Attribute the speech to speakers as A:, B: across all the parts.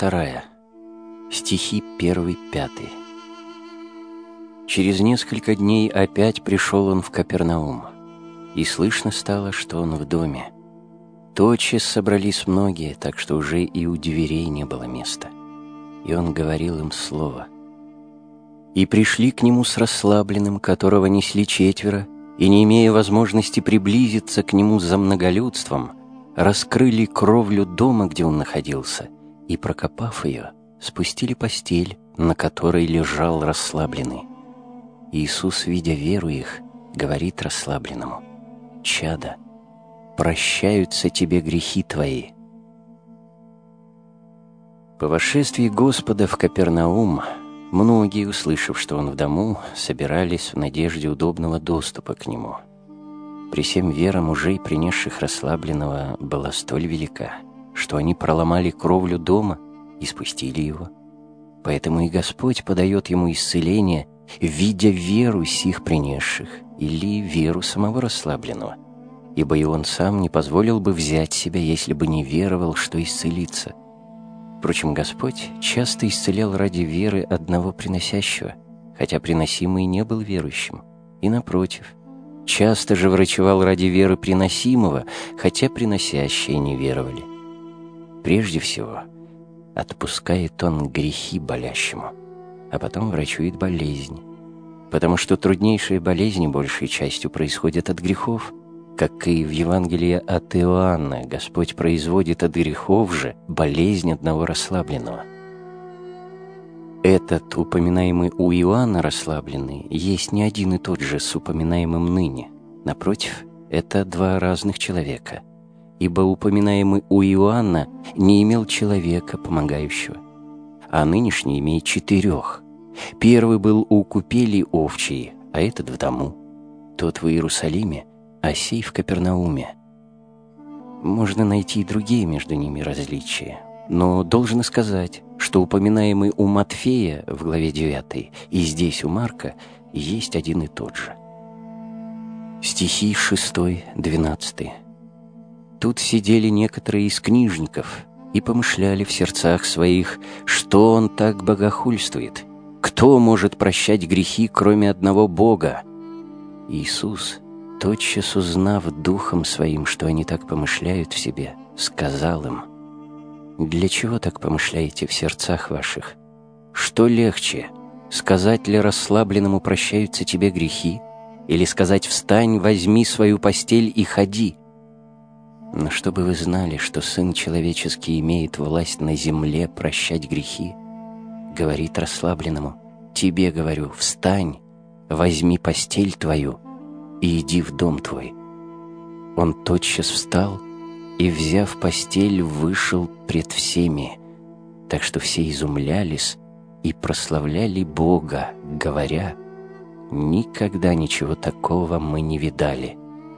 A: 2, стихи 1-5. Через несколько дней опять пришел он в Капернаум, и слышно стало, что он в доме. Тотчас собрались многие, так что уже и у дверей не было места. И он говорил им слово. И пришли к нему с расслабленным, которого несли 4, и, не имея возможности приблизиться к нему за многолюдством, раскрыли кровлю дома, где он находился, и, прокопав ее, спустили постель, на которой лежал расслабленный. Иисус, видя веру их, говорит расслабленному: «Чадо, прощаются тебе грехи твои». По вошествии Господа в Капернаум многие, услышав, что он в дому, собирались в надежде удобного доступа к нему. При сем вера мужей, принесших расслабленного, была столь велика, что они проломали кровлю дома и спустили его. Поэтому и Господь подает ему исцеление, видя веру сих принесших или веру самого расслабленного, ибо и он сам не позволил бы взять себя, если бы не веровал, что исцелится. Впрочем, Господь часто исцелял ради веры одного приносящего, хотя приносимый не был верующим, и напротив, часто же врачевал ради веры приносимого, хотя приносящие не веровали. Прежде всего, отпускает он грехи болящему, а потом врачует болезнь, потому что труднейшие болезни большей частью происходят от грехов, как и в Евангелии от Иоанна Господь производит от грехов же болезнь одного расслабленного. Этот, упоминаемый у Иоанна расслабленный, есть не один и тот же с упоминаемым ныне. Напротив, это 2 разных человека, ибо упоминаемый у Иоанна не имел человека, помогающего, а нынешний имеет 4. Первый был у купели овчьей, а этот в дому. Тот в Иерусалиме, а сей в Капернауме. Можно найти и другие между ними различия, но должно сказать, что упоминаемый у Матфея в главе 9 и здесь у Марка есть один и тот же. Стихи 6-12. Тут сидели некоторые из книжников и помышляли в сердцах своих, что он так богохульствует. Кто может прощать грехи, кроме одного Бога? Иисус, тотчас узнав духом своим, что они так помышляют в себе, сказал им: «Для чего так помышляете в сердцах ваших? Что легче, сказать ли расслабленному: прощаются тебе грехи, или сказать: встань, возьми свою постель и ходи? Но чтобы вы знали, что Сын Человеческий имеет власть на земле прощать грехи, говорит расслабленному: тебе говорю, встань, возьми постель твою и иди в дом твой. Он тотчас встал и, взяв постель, вышел пред всеми, так что все изумлялись и прославляли Бога, говоря: никогда ничего такого мы не видали».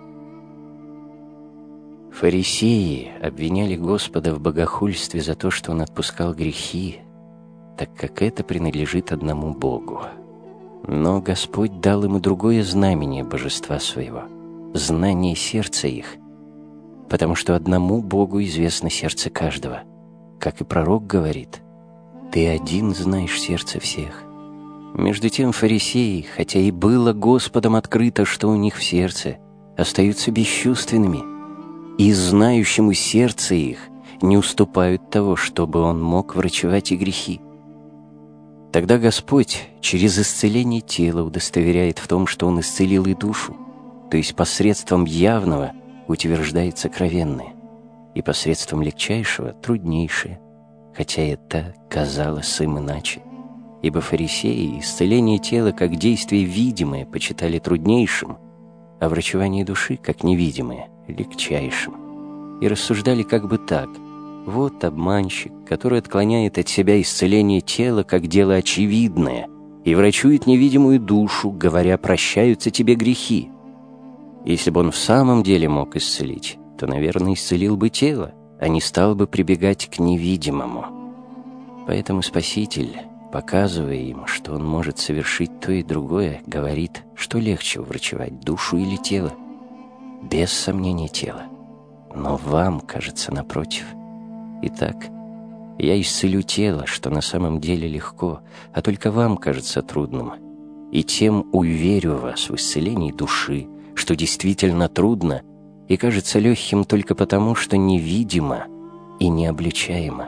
A: Фарисеи обвиняли Господа в богохульстве за то, что Он отпускал грехи, так как это принадлежит одному Богу. Но Господь дал им и другое знамение божества своего, знание сердца их, потому что одному Богу известно сердце каждого. Как и пророк говорит: «Ты один знаешь сердце всех». Между тем фарисеи, хотя и было Господом открыто, что у них в сердце, остаются бесчувственными, и знающему сердце их не уступают того, чтобы он мог врачевать и грехи. Тогда Господь через исцеление тела удостоверяет в том, что Он исцелил и душу, то есть посредством явного утверждает сокровенное, и посредством легчайшего труднейшее, хотя это казалось им иначе. Ибо фарисеи исцеление тела как действие видимое почитали труднейшим, а врачевание души как невидимое легчайшим, и рассуждали как бы так: вот обманщик, который отклоняет от себя исцеление тела как дело очевидное и врачует невидимую душу, говоря: прощаются тебе грехи. Если бы он в самом деле мог исцелить, то, наверное, исцелил бы тело, а не стал бы прибегать к невидимому. Поэтому Спаситель, показывая им, что он может совершить то и другое, говорит, что легче врачевать душу или тело. Без сомнения тело, но вам кажется напротив. Итак, Я исцелю тело, что на самом деле легко, а только вам кажется трудным. И тем уверю вас в исцелении души, что действительно трудно и кажется легким только потому, что невидимо и необличаемо.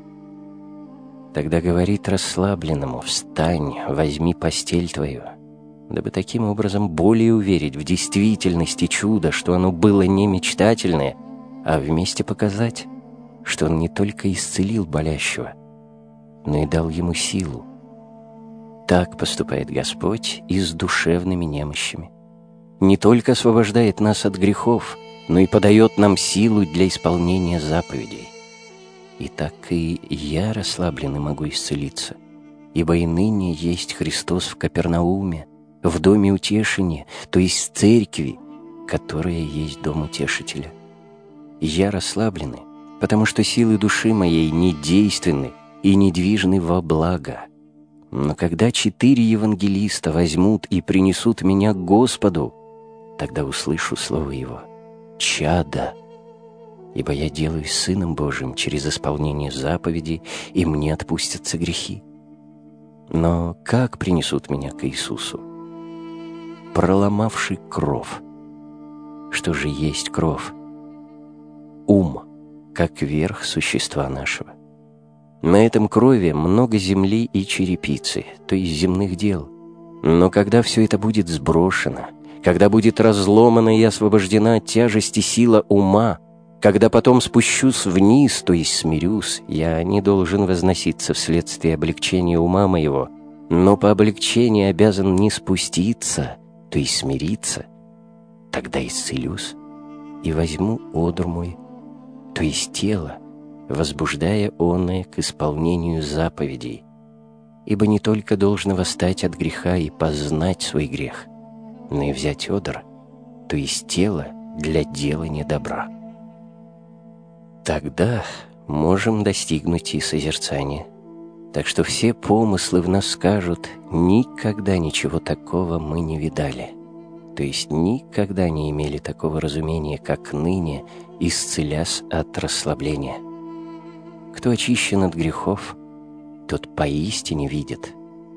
A: Тогда говорит расслабленному: «Встань, возьми постель твою», дабы таким образом более уверить в действительности чуда, что оно было не мечтательное, а вместе показать, что он не только исцелил болящего, но и дал ему силу. Так поступает Господь и с душевными немощами. Не только освобождает нас от грехов, но и подает нам силу для исполнения заповедей. И так и я расслабленный могу исцелиться, ибо и ныне есть Христос в Капернауме, в доме утешения, то есть в церкви, которая есть дом утешителя. Я расслабленный, потому что силы души моей не действенны и недвижны во благо. Но когда 4 евангелиста возьмут и принесут меня к Господу, тогда услышу слово Его: «Чадо», ибо я делаюсь Сыном Божиим через исполнение заповедей, и мне отпустятся грехи. Но как принесут меня к Иисусу? Проломавший кров. Что же есть кров? Ум, как верх существа нашего. На этом крове много земли и черепицы, то есть земных дел. Но когда все это будет сброшено, когда будет разломана и освобождена от тяжести сила ума, когда потом спущусь вниз, то есть смирюсь, я не должен возноситься вследствие облегчения ума моего, но по облегчению обязан не спуститься, то есть смириться, тогда исцелюсь и возьму одр мой, то есть тело, возбуждая оное к исполнению заповедей, ибо не только должно восстать от греха и познать свой грех, но и взять одр, то есть тело для делания добра. Тогда можем достигнуть и созерцания. Так что все помыслы в нас скажут: никогда ничего такого мы не видали, то есть никогда не имели такого разумения, как ныне, исцелясь от расслабления. Кто очищен от грехов, тот поистине видит.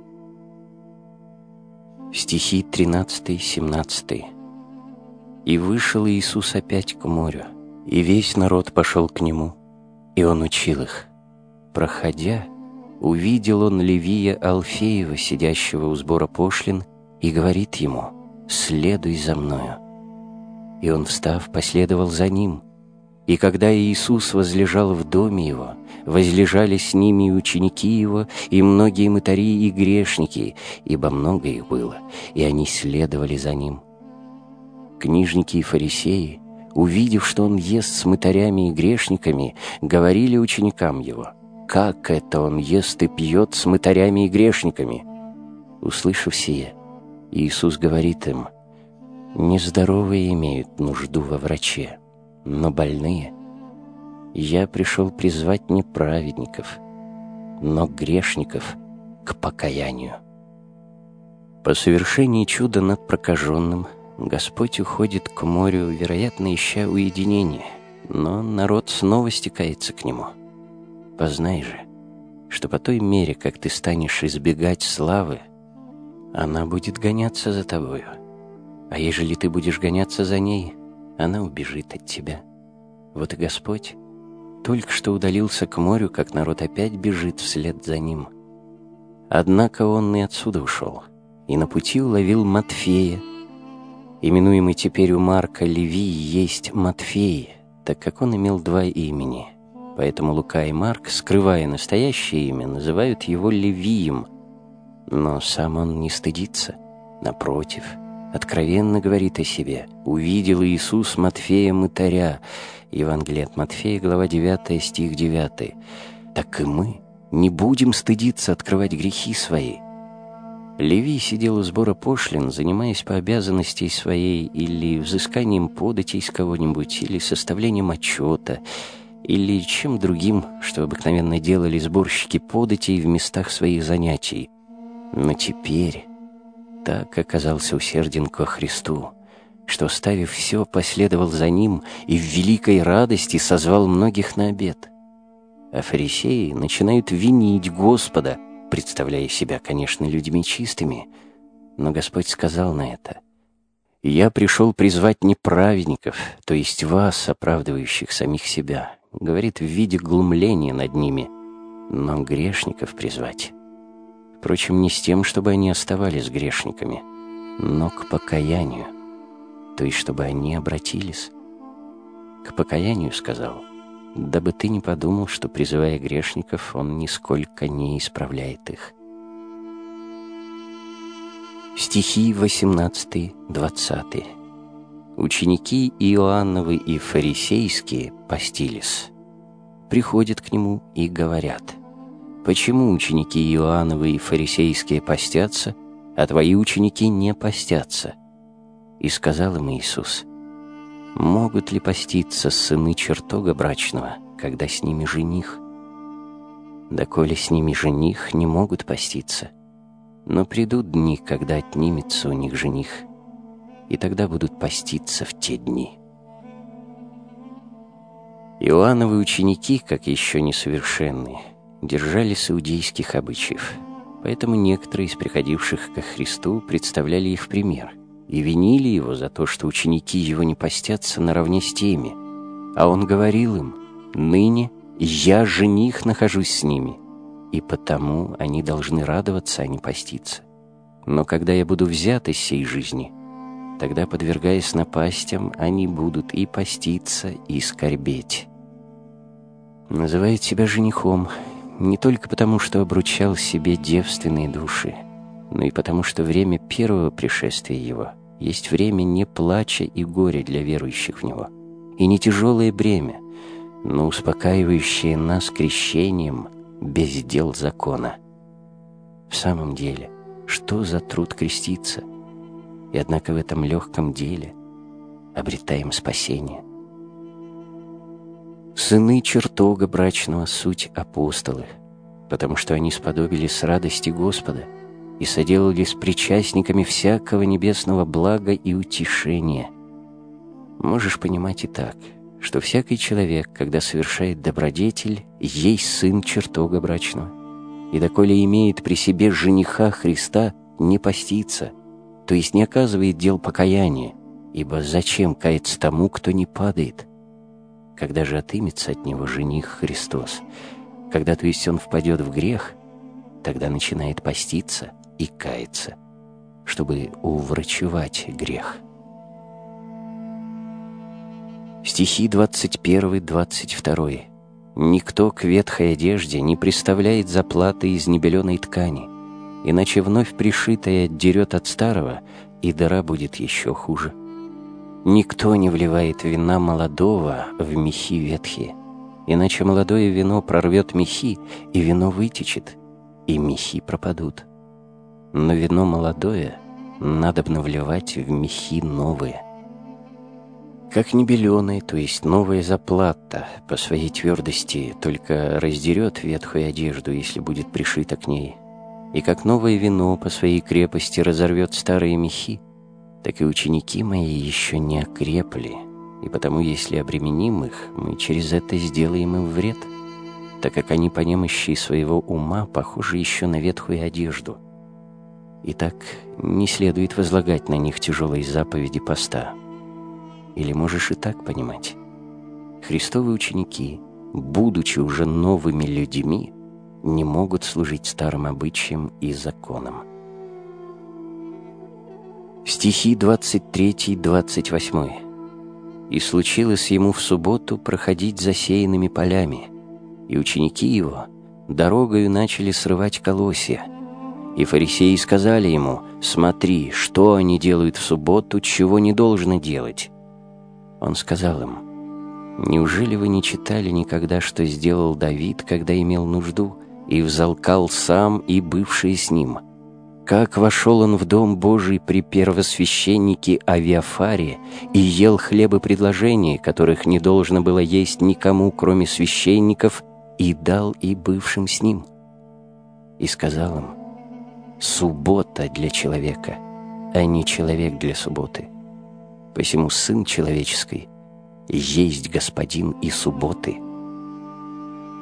A: Стихи 13-17. «И вышел Иисус опять к морю, и весь народ пошел к Нему, и Он учил их. Проходя, увидел Он Левия Алфеева, сидящего у сбора пошлин, и говорит ему: «Следуй за мною». И он, встав, последовал за ним. И когда Иисус возлежал в доме Его, возлежали с ними и ученики Его, и многие мытари и грешники, ибо много их было, и они следовали за Ним. Книжники и фарисеи, увидев, что Он ест с мытарями и грешниками, говорили ученикам Его: «Как это Он ест и пьет с мытарями и грешниками?» Услышав сие, Иисус говорит им: «Нездоровые имеют нужду во враче, но больные. Я пришел призвать не праведников, но грешников к покаянию». По совершении чуда над прокаженным Господь уходит к морю, вероятно, ища уединения, но народ снова стекается к Нему. Познай же, что по той мере, как ты станешь избегать славы, она будет гоняться за тобою, а ежели ты будешь гоняться за ней, она убежит от тебя. Вот и Господь только что удалился к морю, как народ опять бежит вслед за Ним. Однако Он и отсюда ушел, и на пути уловил Матфея. Именуемый теперь у Марка Левий есть Матфей, так как он имел 2 имени. Поэтому Лука и Марк, скрывая настоящее имя, называют его Левием. Но сам он не стыдится. Напротив, откровенно говорит о себе: «Увидел Иисус Матфея мытаря». Евангелие от Матфея, глава 9, стих 9. Так и мы не будем стыдиться открывать грехи свои. Левий сидел у сбора пошлин, занимаясь по обязанности своей или взысканием податей с кого-нибудь, или составлением отчета, или чем другим, что обыкновенно делали сборщики податей в местах своих занятий. Но теперь так оказался усерден ко Христу, что, оставив все, последовал за Ним и в великой радости созвал многих на обед. А фарисеи начинают винить Господа, представляя себя, конечно, людьми чистыми. Но Господь сказал на это: «Я пришел призвать не праведников, то есть вас, оправдывающих самих себя», говорит в виде глумления над ними, но грешников призвать. Впрочем, не с тем, чтобы они оставались грешниками, но к покаянию, то есть чтобы они обратились. К покаянию, сказал, дабы ты не подумал, что, призывая грешников, он нисколько не исправляет их. Стихи 18-20. Ученики Иоанновы и фарисейские постились. Приходят к нему и говорят: «Почему ученики Иоанновы и фарисейские постятся, а твои ученики не постятся?» И сказал им Иисус: «Могут ли поститься сыны чертога брачного, когда с ними жених? Доколе с ними жених, не могут поститься. Но придут дни, когда отнимется у них жених, и тогда будут поститься в те дни». Иоанновы ученики, как еще несовершенные, держались иудейских обычаев, поэтому некоторые из приходивших ко Христу представляли их в пример и винили его за то, что ученики его не постятся наравне с теми, а он говорил им: «Ныне я, жених, нахожусь с ними, и потому они должны радоваться, а не поститься. Но когда я буду взят из сей жизни, тогда, подвергаясь напастям, они будут и поститься, и скорбеть». Называет себя женихом не только потому, что обручал себе девственные души, но и потому, что время первого пришествия его есть время не плача и горя для верующих в него, и не тяжелое бремя, но успокаивающее нас крещением без дел закона. В самом деле, что за труд креститься? И однако в этом легком деле обретаем спасение. Сыны чертога брачного суть апостолы, потому что они сподобились радости Господа и соделались причастниками всякого небесного блага и утешения. Можешь понимать и так, что всякий человек, когда совершает добродетель, есть сын чертога брачного, и доколе имеет при себе жениха Христа, не постится, то есть не оказывает дел покаяния, ибо зачем каяться тому, кто не падает? Когда же отымется от него жених Христос, когда, то есть, он впадет в грех, тогда начинает поститься и каяться, чтобы уврачевать грех. Стихи 21-22. «Никто к ветхой одежде не приставляет заплаты из небеленой ткани, иначе вновь пришитая отдерет от старого, и дыра будет еще хуже. Никто не вливает вина молодого в мехи ветхие, иначе молодое вино прорвет мехи, и вино вытечет, и мехи пропадут. Но вино молодое надобно вливать в мехи новые. Как небеленая, то есть новая заплата, по своей твердости только раздерет ветхую одежду, если будет пришита к ней, и как новое вино по своей крепости разорвет старые мехи, так и ученики мои еще не окрепли, и потому, если обременим их, мы через это сделаем им вред, так как они по немощи своего ума похожи еще на ветхую одежду. Итак, не следует возлагать на них тяжелые заповеди поста. Или можешь и так понимать: Христовы ученики, будучи уже новыми людьми, не могут служить старым обычаям и законам. Стихи 23-28. «И случилось ему в субботу проходить засеянными полями, и ученики его дорогою начали срывать колосья. И фарисеи сказали ему: смотри, что они делают в субботу, чего не должно делать. Он сказал им: неужели вы не читали никогда, что сделал Давид, когда имел нужду, и взалкал сам и бывшие с ним? Как вошел он в дом Божий при первосвященнике Авиафаре и ел хлебы предложения, которых не должно было есть никому, кроме священников, и дал и бывшим с ним. И сказал им: суббота для человека, а не человек для субботы. Посему Сын Человеческий есть Господин и субботы».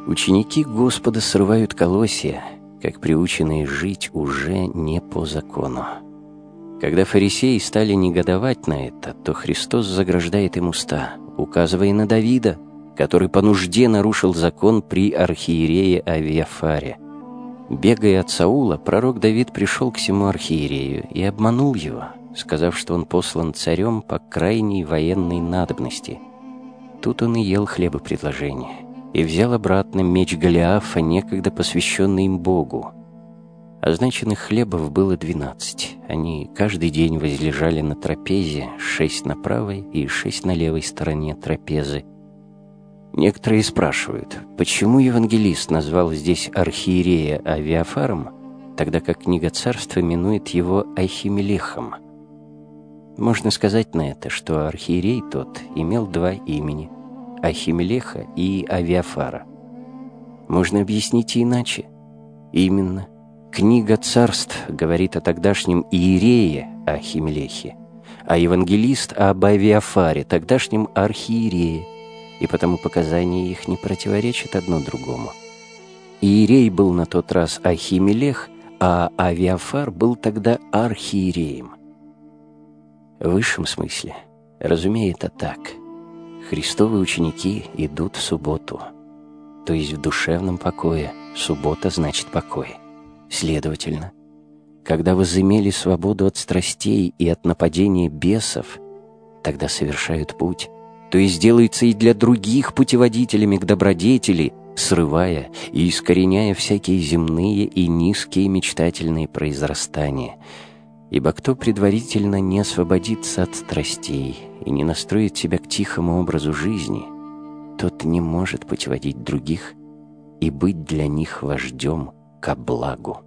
A: Ученики Господа срывают колосья, как приученные жить уже не по закону. Когда фарисеи стали негодовать на это, то Христос заграждает им уста, указывая на Давида, который по нужде нарушил закон при архиерее Авиафаре. Бегая от Саула, пророк Давид пришел к сему архиерею и обманул его, сказав, что он послан царем по крайней военной надобности. Тут он и ел хлебопредложение, и взял обратно меч Голиафа, некогда посвященный им Богу. Означенных хлебов было 12. Они каждый день возлежали на трапезе, 6 на правой и 6 на левой стороне трапезы. Некоторые спрашивают, почему евангелист назвал здесь архиерея Авиафаром, тогда как книга Царств именует его Ахимелехом. Можно сказать на это, что архиерей тот имел 2 имени – Ахимелеха и Авиафара. Можно объяснить и иначе. Именно, книга Царств говорит о тогдашнем иерее Ахимелехе, а евангелист об Авиафаре, тогдашнем архиерее, и потому показания их не противоречат одно другому. Иерей был на тот раз Ахимелех, а Авиафар был тогда архиереем. В высшем смысле, разумеется, так. Христовы ученики идут в субботу, то есть в душевном покое. Суббота значит покой. Следовательно, когда возымели свободу от страстей и от нападения бесов, тогда совершают путь, то есть делаются и для других путеводителями к добродетели, срывая и искореняя всякие земные и низкие мечтательные произрастания. Ибо кто предварительно не освободится от страстей и не настроит себя к тихому образу жизни, тот не может путеводить других и быть для них вождем ко благу.